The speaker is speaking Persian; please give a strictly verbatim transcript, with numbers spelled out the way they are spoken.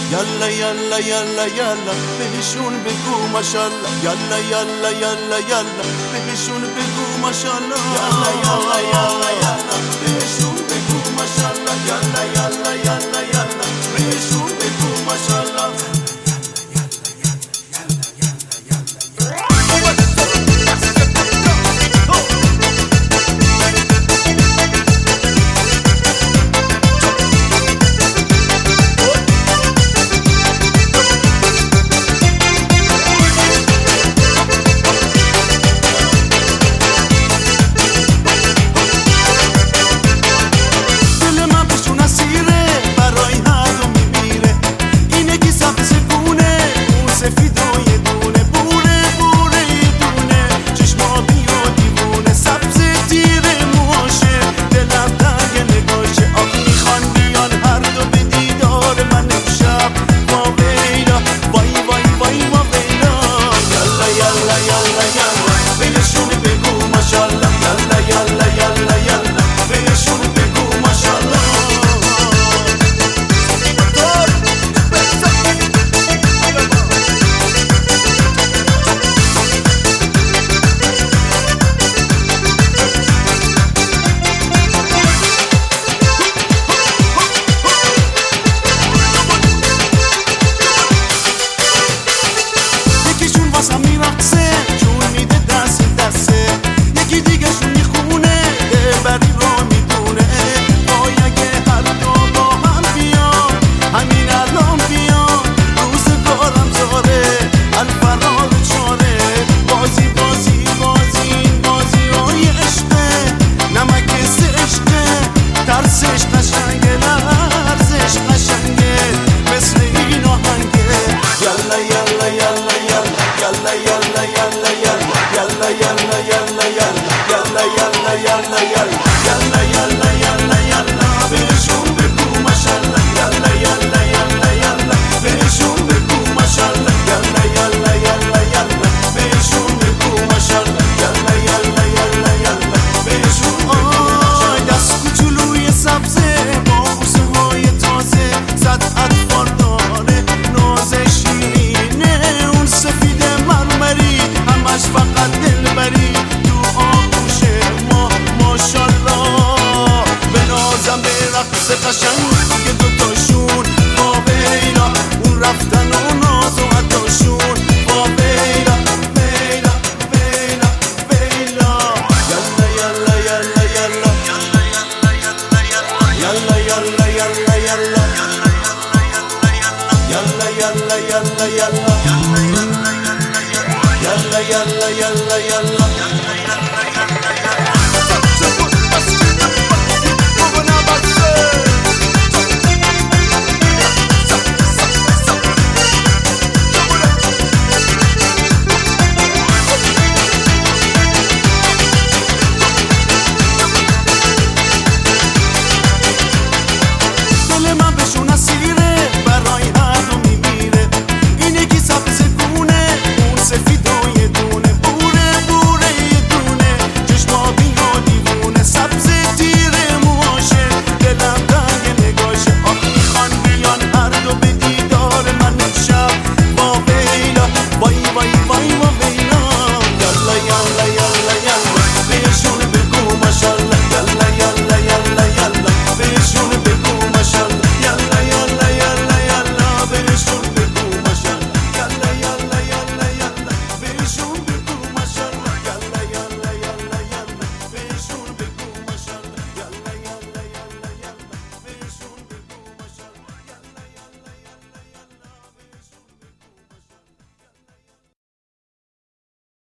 یالا یالا یالا یالا بهشون بگو ماشالله یالا یالا یالا یالا بهشون بگو ماشالله یالا یالا یالا یالا بهشون بگو ماشالله یالا یالا یالا یالا بهشون بگو ماشالله قشنگ که دوتاشون با بیلا اون رفتن و ناز و عداشون با بیلا بیلا بیلا بیلا یالا یالا یالا یالا یالا یالا یالا یالا یالا یالا یالا یالا یالا یالا یالا یالا